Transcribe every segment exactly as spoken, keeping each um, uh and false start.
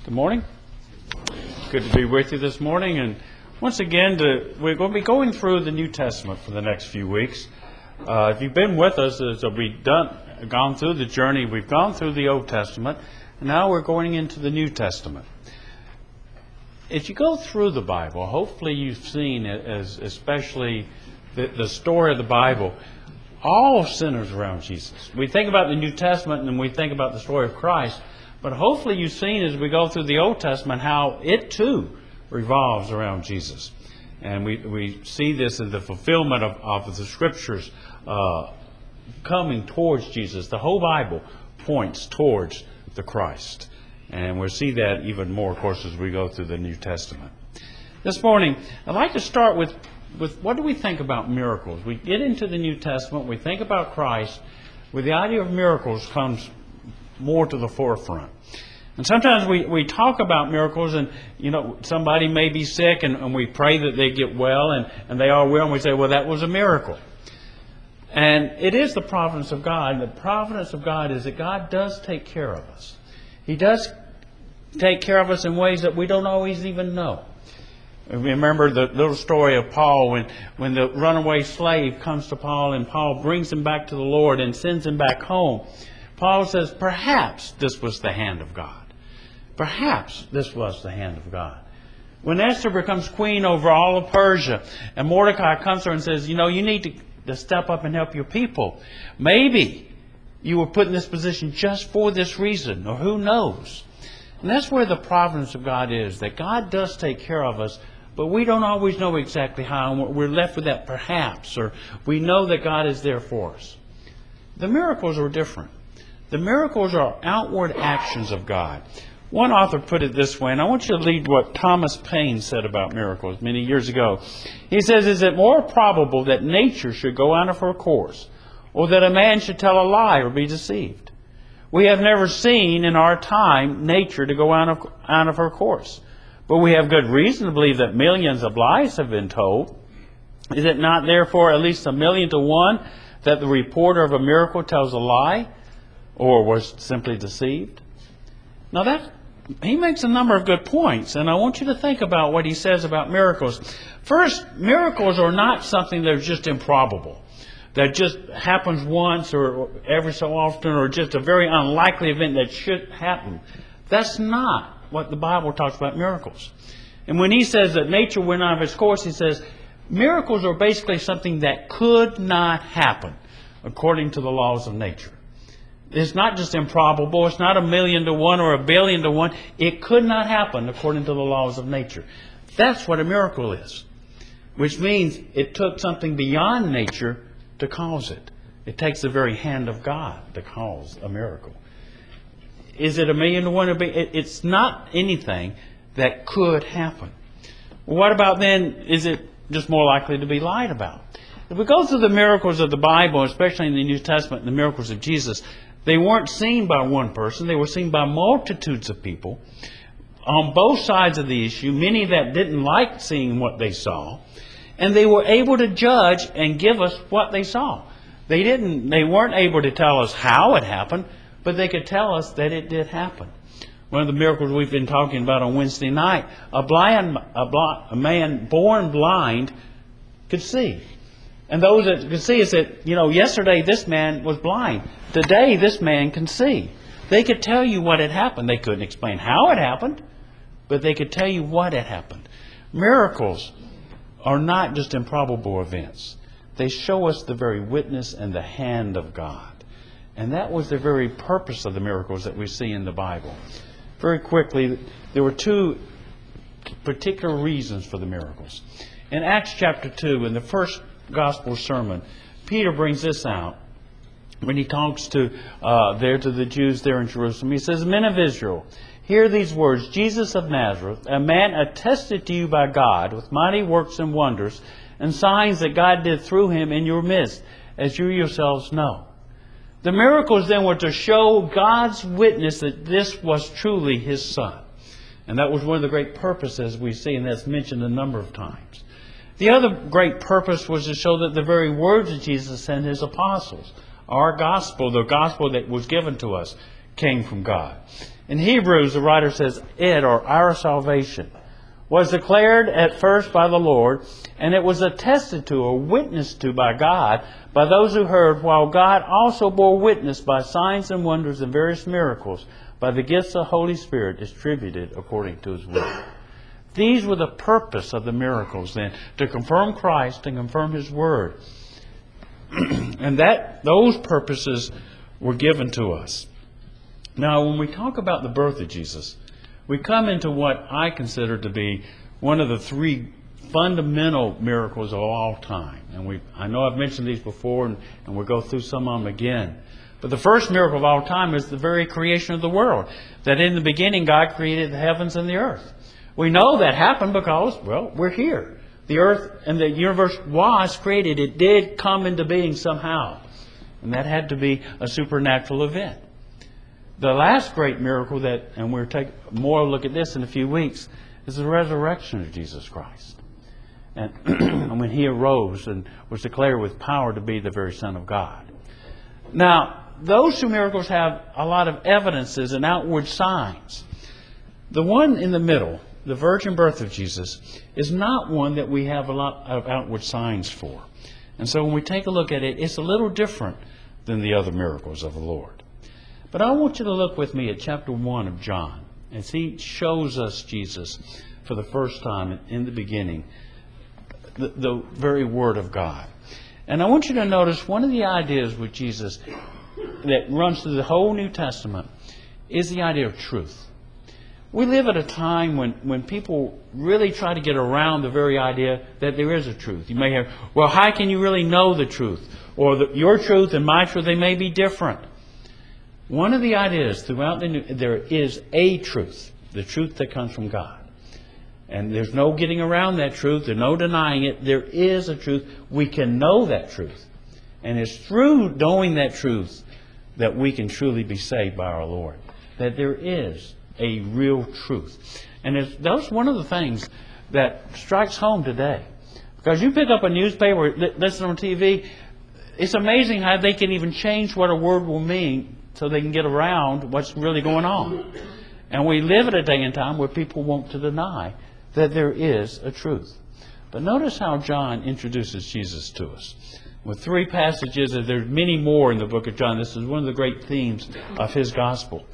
Good morning. Good to be with you this morning. And once again, to, we're going to be going through the New Testament for the next few weeks. Uh, if you've been with us, as we've done, gone through the journey, we've gone through the Old Testament, and now we're going into the New Testament. As you go through the Bible, hopefully you've seen it as especially the, the story of the Bible, all centers around Jesus. We think about the New Testament and we think about the story of Christ, but hopefully you've seen as we go through the Old Testament how it too revolves around Jesus. And we, we see this in the fulfillment of, of the Scriptures uh, coming towards Jesus. The whole Bible points towards the Christ. And we'll see that even more, of course, as we go through the New Testament. This morning, I'd like to start with, with what do we think about miracles? We get into the New Testament, we think about Christ, where the idea of miracles comes more to the forefront. And sometimes we, we talk about miracles and, you know, somebody may be sick and, and we pray that they get well and, and they are well and we say, well, that was a miracle. And it is the providence of God. And the providence of God is that God does take care of us. He does take care of us in ways that we don't always even know. Remember the little story of Paul when, when the runaway slave comes to Paul and Paul brings him back to the Lord and sends him back home. Paul says, perhaps this was the hand of God. Perhaps this was the hand of God. When Esther becomes queen over all of Persia and Mordecai comes to her and says, you know, you need to, to step up and help your people. Maybe you were put in this position just for this reason, or who knows. And that's where the providence of God is, that God does take care of us, but we don't always know exactly how, and we're left with that perhaps, or we know that God is there for us. The miracles are different. The miracles are outward actions of God. One author put it this way, and I want you to read what Thomas Paine said about miracles many years ago. He says, is it more probable that nature should go out of her course, or that a man should tell a lie or be deceived? We have never seen in our time nature to go out of, out of her course. But we have good reason to believe that millions of lies have been told. Is it not therefore at least a million to one that the reporter of a miracle tells a lie or was simply deceived? Now that he makes a number of good points, and I want you to think about what he says about miracles. First, miracles are not something that's just improbable, that just happens once or every so often, or just a very unlikely event that should happen. That's not what the Bible talks about miracles. And when he says that nature went out of its course, he says miracles are basically something that could not happen according to the laws of nature. It's not just improbable. It's not a million to one or a billion to one. It could not happen according to the laws of nature. That's what a miracle is. Which means it took something beyond nature to cause it. It takes the very hand of God to cause a miracle. Is it a million to one? Or it's not anything that could happen. What about then, is it just more likely to be lied about? If we go through the miracles of the Bible, especially in the New Testament, the miracles of Jesus, they weren't seen by one person. They were seen by multitudes of people on both sides of the issue, many that didn't like seeing what they saw. And they were able to judge and give us what they saw. They didn't. They weren't able to tell us how it happened, but they could tell us that it did happen. One of the miracles we've been talking about on Wednesday night, a blind, a, blind, a man born blind could see. And those that could see said, you know, yesterday this man was blind. Today this man can see. They could tell you what had happened. They couldn't explain how it happened, but they could tell you what had happened. Miracles are not just improbable events. They show us the very witness and the hand of God. And that was the very purpose of the miracles that we see in the Bible. Very quickly, there were two particular reasons for the miracles. In Acts chapter two, in the first gospel sermon, Peter brings this out when he talks to uh, there to the Jews there in Jerusalem. He says, men of Israel, hear these words, Jesus of Nazareth, a man attested to you by God with mighty works and wonders and signs that God did through him in your midst, as you yourselves know. The miracles then were to show God's witness that this was truly His Son. And that was one of the great purposes we see, and that's mentioned a number of times. The other great purpose was to show that the very words that Jesus sent His apostles, our gospel, the gospel that was given to us, came from God. In Hebrews, the writer says, it, or our salvation, was declared at first by the Lord, and it was attested to or witnessed to by God, by those who heard, while God also bore witness by signs and wonders and various miracles, by the gifts of the Holy Spirit distributed according to His will. These were the purpose of the miracles then, to confirm Christ and confirm His Word. And that those purposes were given to us. Now, when we talk about the birth of Jesus, we come into what I consider to be one of the three fundamental miracles of all time. And we, I know I've mentioned these before, and, and we'll go through some of them again. But the first miracle of all time is the very creation of the world. That in the beginning God created the heavens and the earth. We know that happened because, well, we're here. The earth and the universe was created. It did come into being somehow. And that had to be a supernatural event. The last great miracle that, and we'll take more look at this in a few weeks, is the resurrection of Jesus Christ. And when He arose and was declared with power to be the very Son of God. Now, those two miracles have a lot of evidences and outward signs. The one in the middle, the virgin birth of Jesus, is not one that we have a lot of outward signs for. And so when we take a look at it, it's a little different than the other miracles of the Lord. But I want you to look with me at chapter one of John, as he shows us Jesus for the first time in the beginning, the, the very Word of God. And I want you to notice one of the ideas with Jesus that runs through the whole New Testament is the idea of truth. We live at a time when, when people really try to get around the very idea that there is a truth. You may hear, well, how can you really know the truth? Or the, your truth and my truth, they may be different. One of the ideas throughout the New, there is a truth, the truth that comes from God. And there's no getting around that truth. There's no denying it. There is a truth. We can know that truth. And it's through knowing that truth that we can truly be saved by our Lord. That there is a real truth. And it's, that's one of the things that strikes home today. Because you pick up a newspaper, listen on T V, it's amazing how they can even change what a word will mean so they can get around what's really going on. And we live at a day and time where people want to deny that there is a truth. But notice how John introduces Jesus to us. With three passages, and there's many more in the book of John. This is one of the great themes of his gospel.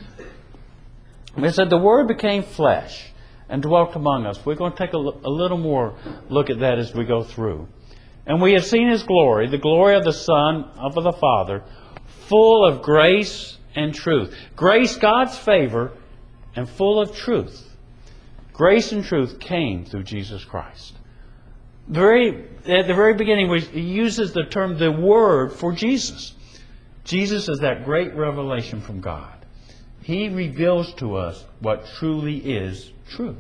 It said, the Word became flesh and dwelt among us. We're going to take a, a little more look at that as we go through. And we have seen His glory, the glory of the Son of the Father, full of grace and truth. Grace, God's favor, and full of truth. Grace and truth came through Jesus Christ. Very, at the very beginning, he uses the term, the Word, for Jesus. Jesus is that great revelation from God. He reveals to us what truly is truth.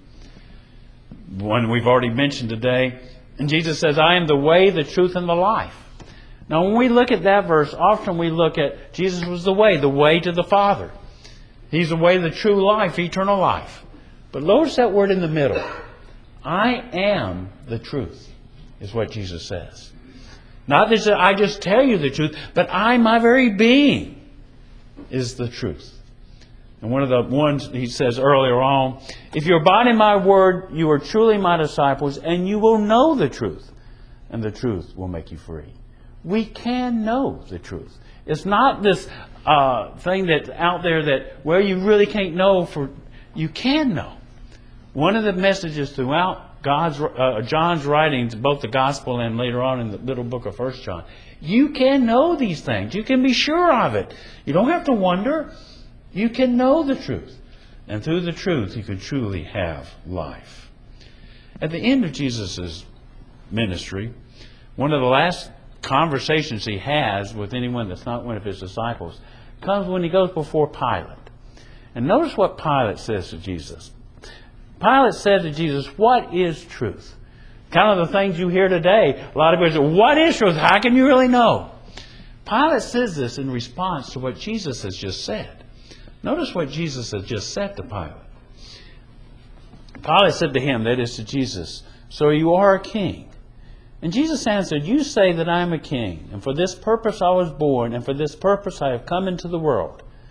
One we've already mentioned today. And Jesus says, I am the way, the truth, and the life. Now, when we look at that verse, often we look at Jesus was the way, the way to the Father. He's the way, the true life, eternal life. But notice that word in the middle. I am the truth, is what Jesus says. Not that I just tell you the truth, but I, my very being, is the truth. And one of the ones he says earlier on, if you abide in my word, you are truly my disciples, and you will know the truth, and the truth will make you free. We can know the truth. It's not this uh, thing that's out there that, well, you really can't know, for you can know. One of the messages throughout God's uh, John's writings, both the Gospel and later on in the little book of First John, you can know these things. You can be sure of it. You don't have to wonder. You can know the truth. And through the truth, you can truly have life. At the end of Jesus' ministry, one of the last conversations he has with anyone that's not one of his disciples comes when he goes before Pilate. And notice what Pilate says to Jesus. Pilate said to Jesus, what is truth? Kind of the things you hear today. A lot of people say, what is truth? How can you really know? Pilate says this in response to what Jesus has just said. Notice what Jesus has just said to Pilate. Pilate said to him, that is to Jesus, so you are a king. And Jesus answered, you say that I am a king, and for this purpose I was born, and for this purpose I have come into the world,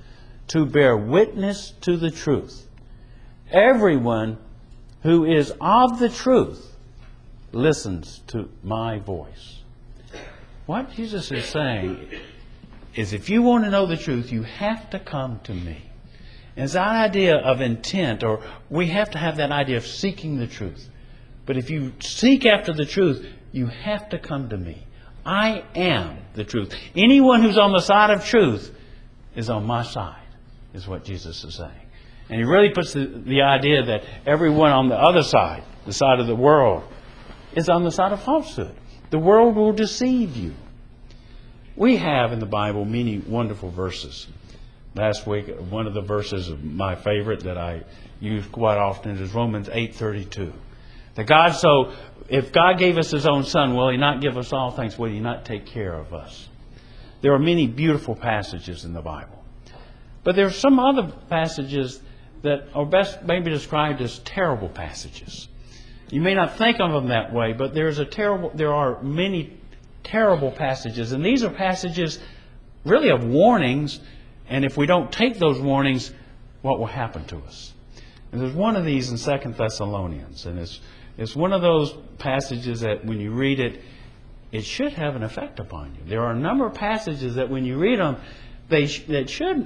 to bear witness to the truth. Everyone who is of the truth listens to my voice. What Jesus is saying is, if you want to know the truth, you have to come to me. And it's that idea of intent, or we have to have that idea of seeking the truth. But if you seek after the truth, you have to come to me. I am the truth. Anyone who's on the side of truth is on my side, is what Jesus is saying. And he really puts the, the idea that everyone on the other side, the side of the world, is on the side of falsehood. The world will deceive you. We have in the Bible many wonderful verses. Last week, one of the verses of my favorite that I use quite often is Romans eight thirty-two. That God so, if God gave us His own Son, will He not give us all things? Will He not take care of us? There are many beautiful passages in the Bible. But there are some other passages that are best maybe described as terrible passages. You may not think of them that way, but there's a terrible. There are many terrible passages. And these are passages really of warnings. And if we don't take those warnings, what will happen to us? And there's one of these in Second Thessalonians. And it's, it's one of those passages that when you read it, it should have an effect upon you. There are a number of passages that when you read them, they sh- that should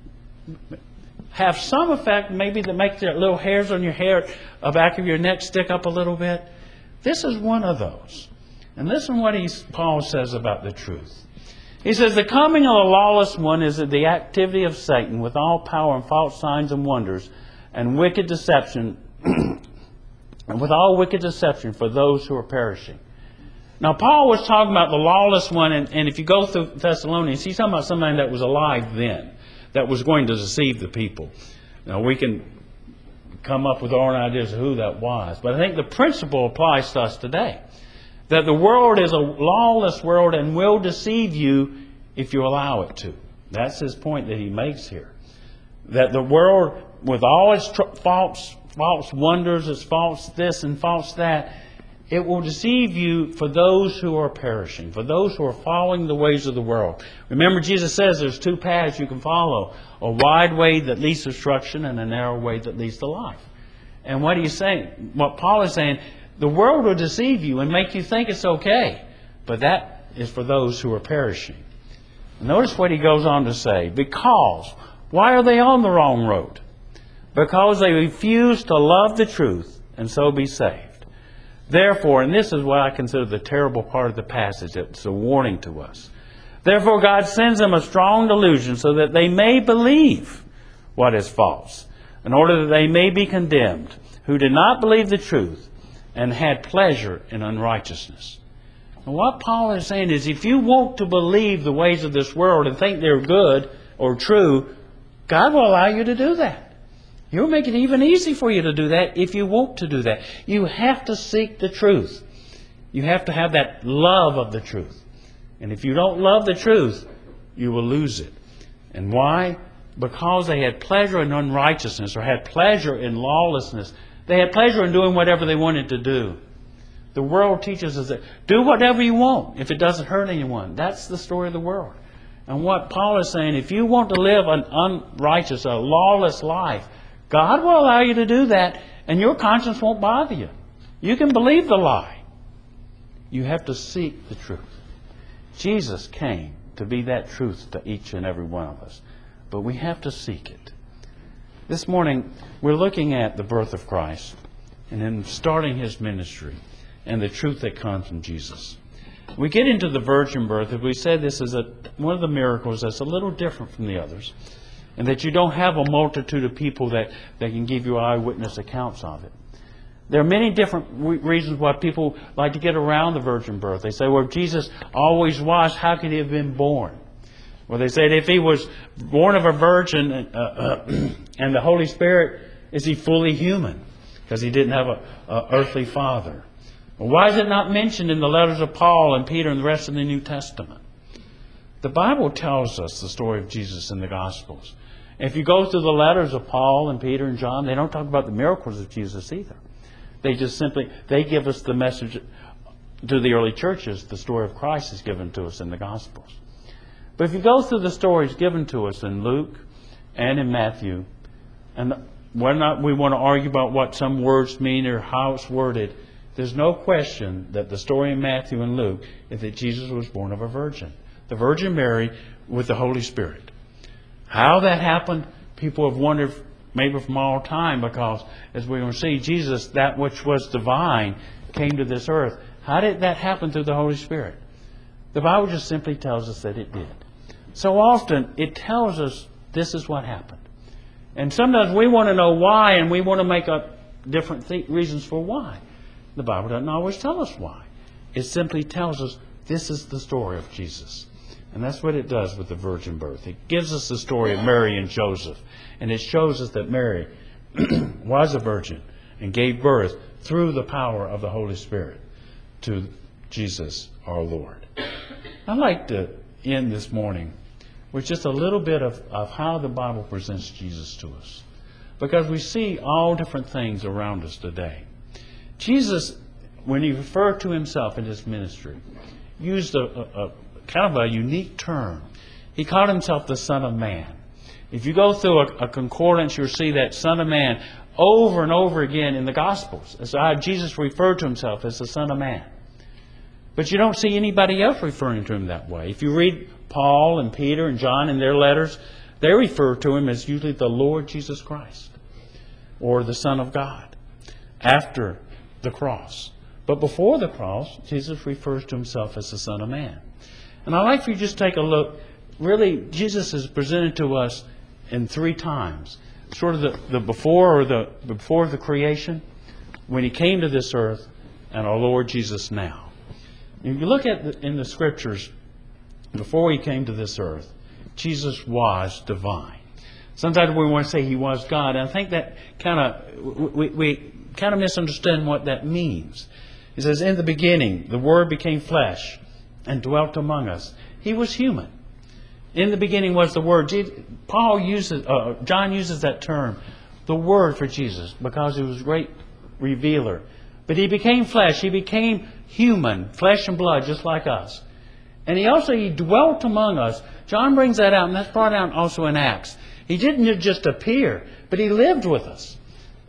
have some effect, maybe that make the little hairs on your hair, the back of your neck stick up a little bit. This is one of those. And listen what he's, Paul says about the truth. He says, the coming of the lawless one is the activity of Satan with all power and false signs and wonders and wicked deception, and with all wicked deception for those who are perishing. Now, Paul was talking about the lawless one, and, and if you go through Thessalonians, he's talking about somebody that was alive then, that was going to deceive the people. Now, we can come up with our own ideas of who that was, but I think the principle applies to us today. That the world is a lawless world and will deceive you if you allow it to. That's his point that he makes here. That the world, with all its tr- false, false wonders, its false this and false that, it will deceive you for those who are perishing, for those who are following the ways of the world. Remember, Jesus says there's two paths you can follow. A wide way that leads to destruction and a narrow way that leads to life. And what he's saying, what Paul is saying, the world will deceive you and make you think it's okay. But that is for those who are perishing. Notice what he goes on to say. Because, why are they on the wrong road? Because they refuse to love the truth and so be saved. Therefore, and this is what I consider the terrible part of the passage, it's a warning to us. Therefore, God sends them a strong delusion so that they may believe what is false, in order that they may be condemned, who did not believe the truth, and had pleasure in unrighteousness. And what Paul is saying is, if you want to believe the ways of this world and think they're good or true, God will allow you to do that. He'll make it even easy for you to do that if you want to do that. You have to seek the truth. You have to have that love of the truth. And if you don't love the truth, you will lose it. And why? Because they had pleasure in unrighteousness or had pleasure in lawlessness. They had pleasure in doing whatever they wanted to do. The world teaches us that do whatever you want if it doesn't hurt anyone. That's the story of the world. And what Paul is saying, if you want to live an unrighteous, a lawless life, God will allow you to do that and your conscience won't bother you. You can believe the lie. You have to seek the truth. Jesus came to be that truth to each and every one of us. But we have to seek it. This morning, we're looking at the birth of Christ and then starting His ministry and the truth that comes from Jesus. We get into the virgin birth, as we said, this is a, one of the miracles that's a little different from the others, and that you don't have a multitude of people that, that can give you eyewitness accounts of it. There are many different re- reasons why people like to get around the virgin birth. They say, well, if Jesus always was, how could He have been born? Well, they said if He was born of a virgin uh, uh, and the Holy Spirit, is He fully human? Because He didn't have an earthly father. Well, why is it not mentioned in the letters of Paul and Peter and the rest of the New Testament? The Bible tells us the story of Jesus in the Gospels. If you go through the letters of Paul and Peter and John, they don't talk about the miracles of Jesus either. They just simply, they give us the message to the early churches. The story of Christ is given to us in the Gospels. But if you go through the stories given to us in Luke and in Matthew. And whether or not we want to argue about what some words mean or how it's worded, there's no question that the story in Matthew and Luke is that Jesus was born of a virgin. The Virgin Mary with the Holy Spirit. How that happened, people have wondered maybe from all time, because as we're going to see, Jesus, that which was divine, came to this earth. How did that happen through the Holy Spirit? The Bible just simply tells us that it did. So often it tells us this is what happened. And sometimes we want to know why, and we want to make up different th- reasons for why. The Bible doesn't always tell us why. It simply tells us this is the story of Jesus. And that's what it does with the virgin birth. It gives us the story of Mary and Joseph. And it shows us that Mary was a virgin and gave birth through the power of the Holy Spirit to Jesus our Lord. I'd like to end this morning with just a little bit of, of how the Bible presents Jesus to us. Because we see all different things around us today. Jesus, when he referred to himself in his ministry, used a, a, a kind of a unique term. He called himself the Son of Man. If you go through a, a concordance, you'll see that Son of Man over and over again in the Gospels. As how Jesus referred to himself as the Son of Man. But you don't see anybody else referring to him that way. If you read Paul and Peter and John in their letters, they refer to him as usually the Lord Jesus Christ or the Son of God after the cross. But before the cross, Jesus refers to himself as the Son of Man. And I'd like for you to just take a look. Really, Jesus is presented to us in three times. Sort of the, the before or the before the creation, when he came to this earth, and our Lord Jesus now. If you look at the, in the Scriptures, before he came to this earth, Jesus was divine. Sometimes we want to say he was God, and I think that kind of we, we kind of misunderstand what that means. He says, "In the beginning, the Word became flesh and dwelt among us." He was human. In the beginning was the Word. Paul uses, uh, John uses that term, the Word, for Jesus, because he was a great revealer. But he became flesh. He became human, flesh and blood, just like us. And he also, he dwelt among us. John brings that out, and that's brought out also in Acts. He didn't just appear, but he lived with us.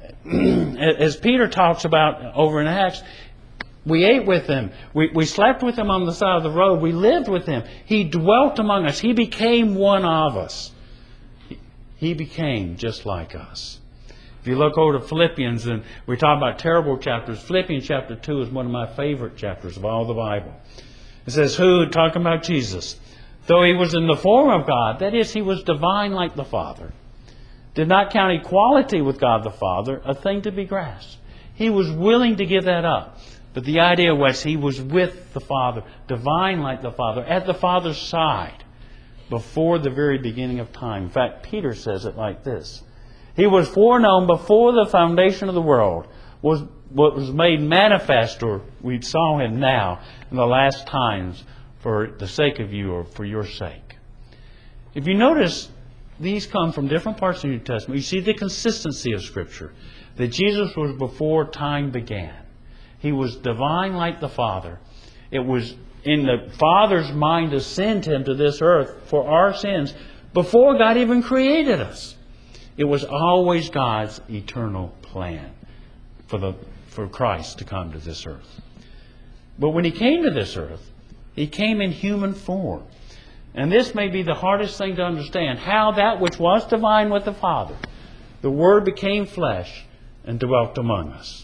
As Peter talks about over in Acts, we ate with him. We, we slept with him on the side of the road. We lived with him. He dwelt among us. He became one of us. He, he became just like us. If you look over to Philippians, and we talk about terrible chapters, Philippians chapter two is one of my favorite chapters of all the Bible. It says, who, talking about Jesus, though he was in the form of God, that is, he was divine like the Father, did not count equality with God the Father a thing to be grasped. He was willing to give that up. But the idea was he was with the Father, divine like the Father, at the Father's side, before the very beginning of time. In fact, Peter says it like this. He was foreknown before the foundation of the world, was what was made manifest, or we saw him now, in the last times, for the sake of you, or for your sake. If you notice, these come from different parts of the New Testament. You see the consistency of Scripture, that Jesus was before time began. He was divine like the Father. It was in the Father's mind to send him to this earth for our sins before God even created us. It was always God's eternal plan for the for Christ to come to this earth. But when he came to this earth, he came in human form. And this may be the hardest thing to understand, how that which was divine with the Father, the Word became flesh and dwelt among us.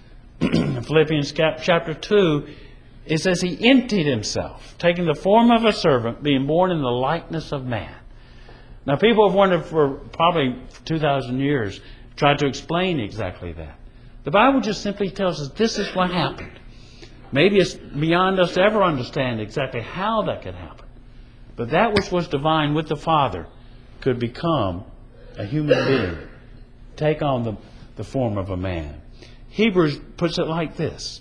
In Philippians chapter two, it says he emptied himself, taking the form of a servant, being born in the likeness of man. Now people have wondered for probably two thousand years, tried to explain exactly that. The Bible just simply tells us this is what happened. Maybe it's beyond us to ever understand exactly how that could happen. But that which was divine with the Father could become a human being, take on the, the form of a man. Hebrews puts it like this.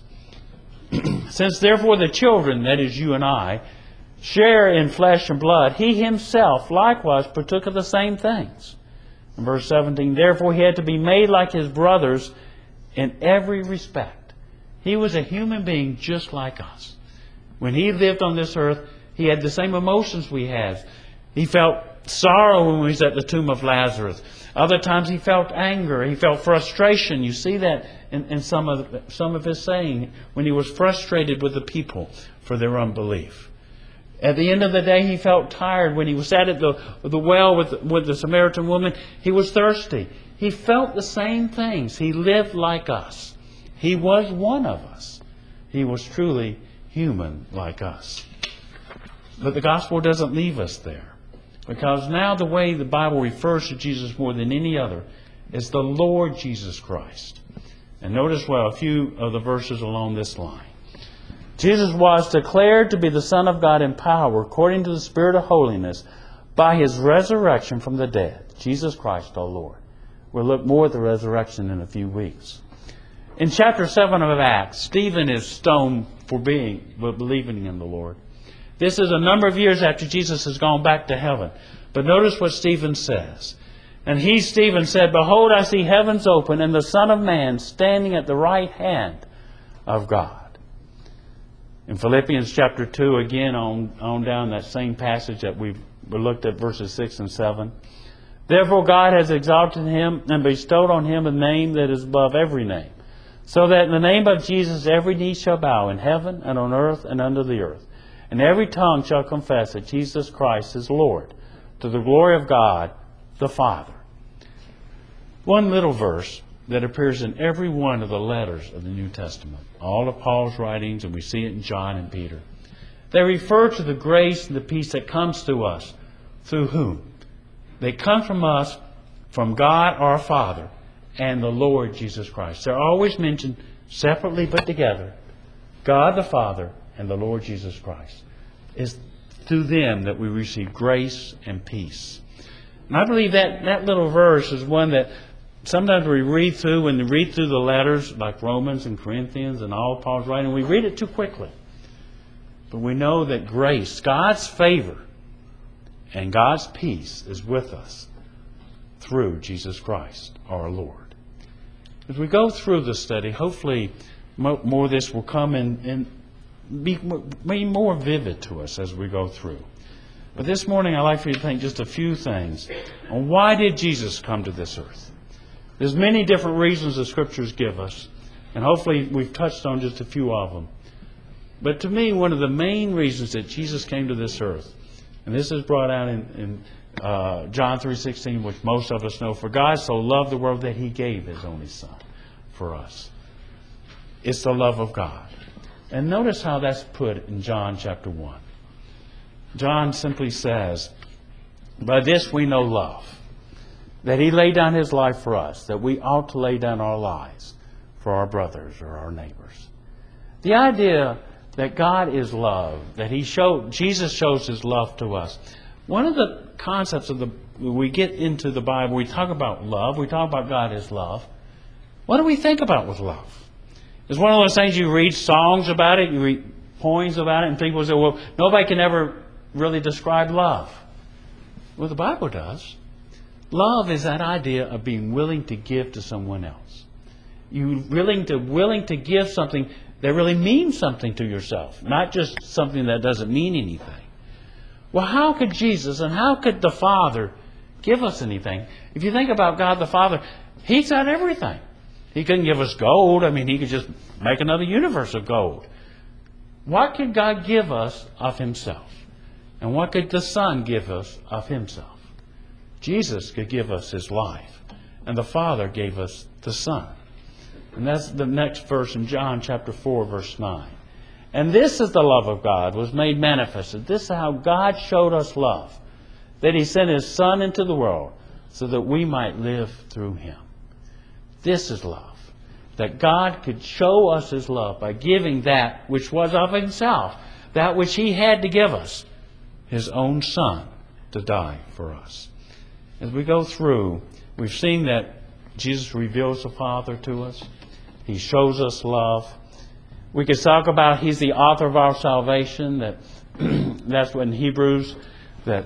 Since therefore the children, that is you and I, share in flesh and blood, he himself likewise partook of the same things. In verse seventeen, therefore he had to be made like his brothers in every respect. He was a human being just like us. When he lived on this earth, he had the same emotions we have. He felt sorrow when he was at the tomb of Lazarus. Other times he felt anger. He felt frustration. You see that in, in some of some of his saying when he was frustrated with the people for their unbelief. At the end of the day, he felt tired. When he was sat at the, the well with, with the Samaritan woman, he was thirsty. He felt the same things. He lived like us. He was one of us. He was truly human like us. But the gospel doesn't leave us there. Because now the way the Bible refers to Jesus more than any other is the Lord Jesus Christ. And notice well a few of the verses along this line. Jesus was declared to be the Son of God in power according to the Spirit of holiness by His resurrection from the dead. Jesus Christ our Lord. We'll look more at the resurrection in a few weeks. In chapter seven of Acts, Stephen is stoned for being, for believing in the Lord. This is a number of years after Jesus has gone back to heaven. But notice what Stephen says. And he, Stephen, said, "Behold, I see heavens open, and the Son of Man standing at the right hand of God." In Philippians chapter two, again on, on down that same passage that we've we looked at, verses six and seven. "Therefore God has exalted Him and bestowed on Him a name that is above every name, so that in the name of Jesus every knee shall bow in heaven and on earth and under the earth. And every tongue shall confess that Jesus Christ is Lord, to the glory of God the Father." One little verse that appears in every one of the letters of the New Testament, all of Paul's writings, and we see it in John and Peter. They refer to the grace and the peace that comes to us through whom? They come from us, from God our Father, and the Lord Jesus Christ. They're always mentioned separately but together. God the Father and the Lord Jesus Christ. It's through them that we receive grace and peace. And I believe that that little verse is one that sometimes we read through, when we read through the letters like Romans and Corinthians and all Paul's writing, we read it too quickly. But we know that grace, God's favor, and God's peace is with us through Jesus Christ our Lord. As we go through the study, hopefully more of this will come in and be, be more vivid to us as we go through. But this morning I'd like for you to think just a few things on why did Jesus come to this earth. There's many different reasons the Scriptures give us, and hopefully we've touched on just a few of them. But to me, one of the main reasons that Jesus came to this earth, and this is brought out in, in uh, John three sixteen, which most of us know, "For God so loved the world that He gave His only Son for us." It's the love of God. And notice how that's put in John chapter one. John simply says, "By this we know love, that He laid down His life for us, that we ought to lay down our lives for our brothers or our neighbors." The idea that God is love, that He showed, Jesus shows His love to us. One of the concepts of the, when we get into the Bible, we talk about love, we talk about God as love. What do we think about with love? It's one of those things you read songs about it, you read poems about it, and people say, well, nobody can ever really describe love. Well, the Bible does. Love is that idea of being willing to give to someone else. You willing to willing to give something that really means something to yourself, not just something that doesn't mean anything. Well, how could Jesus and how could the Father give us anything? If you think about God the Father, He's got everything. He couldn't give us gold. I mean, He could just make another universe of gold. What could God give us of Himself? And what could the Son give us of Himself? Jesus could give us His life. And the Father gave us the Son. And that's the next verse in John chapter four, verse nine. "And this is the love of God, was made manifested." This is how God showed us love. That He sent His Son into the world so that we might live through Him. This is love. That God could show us His love by giving that which was of Himself. That which He had to give us. His own Son to die for us. As we go through, we've seen that Jesus reveals the Father to us. He shows us love. We could talk about He's the author of our salvation. That that's what in Hebrews, that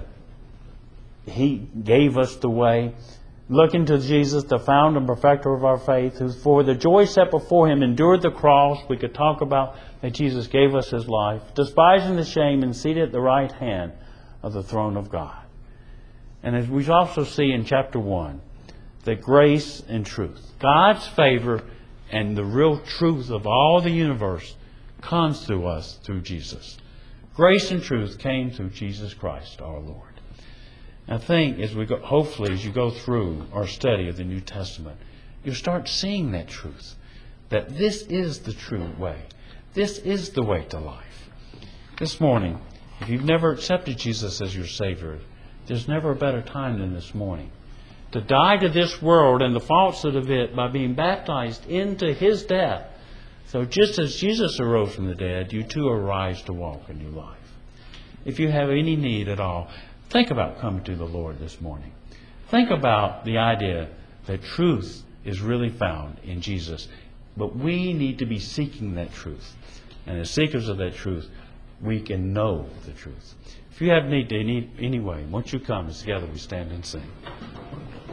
He gave us the way. Looking to Jesus, the founder and perfecter of our faith, who for the joy set before Him endured the cross. We could talk about that Jesus gave us His life, despising the shame, and seated at the right hand of the throne of God. And as we also see in chapter one, that grace and truth, God's favor and the real truth of all the universe comes to us through Jesus. Grace and truth came through Jesus Christ our Lord. I think as we go, hopefully as you go through our study of the New Testament, you'll start seeing that truth. That this is the true way. This is the way to life. This morning, if you've never accepted Jesus as your Savior, there's never a better time than this morning. To die to this world and the falsehood of it by being baptized into His death. So just as Jesus arose from the dead, you too arise to walk a new life. If you have any need at all, think about coming to the Lord this morning. Think about the idea that truth is really found in Jesus. But we need to be seeking that truth. And as seekers of that truth, we can know the truth. If you have need to any, anyway, once you come, together we stand and sing.